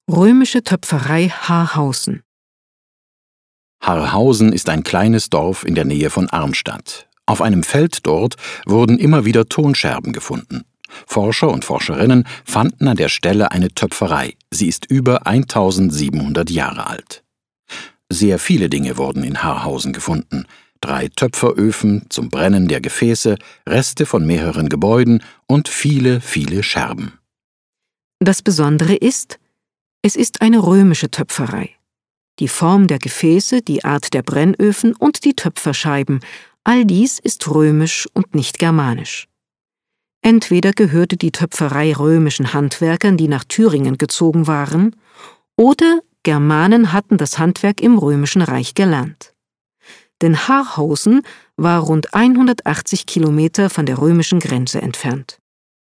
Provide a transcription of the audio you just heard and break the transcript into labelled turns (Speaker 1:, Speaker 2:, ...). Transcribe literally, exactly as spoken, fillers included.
Speaker 1: Römische Töpferei Haarhausen.
Speaker 2: Haarhausen ist ein kleines Dorf in der Nähe von Arnstadt. Auf einem Feld dort wurden immer wieder Tonscherben gefunden. Forscher und Forscherinnen fanden an der Stelle eine Töpferei. Sie ist über eintausendsiebenhundert Jahre alt. Sehr viele Dinge wurden in Haarhausen gefunden. Drei Töpferöfen zum Brennen der Gefäße, Reste von mehreren Gebäuden und viele, viele Scherben.
Speaker 1: Das Besondere ist, es ist eine römische Töpferei. Die Form der Gefäße, die Art der Brennöfen und die Töpferscheiben, all dies ist römisch und nicht germanisch. Entweder gehörte die Töpferei römischen Handwerkern, die nach Thüringen gezogen waren, oder Germanen hatten das Handwerk im Römischen Reich gelernt. Denn Haarhausen war rund hundertachtzig Kilometer von der römischen Grenze entfernt.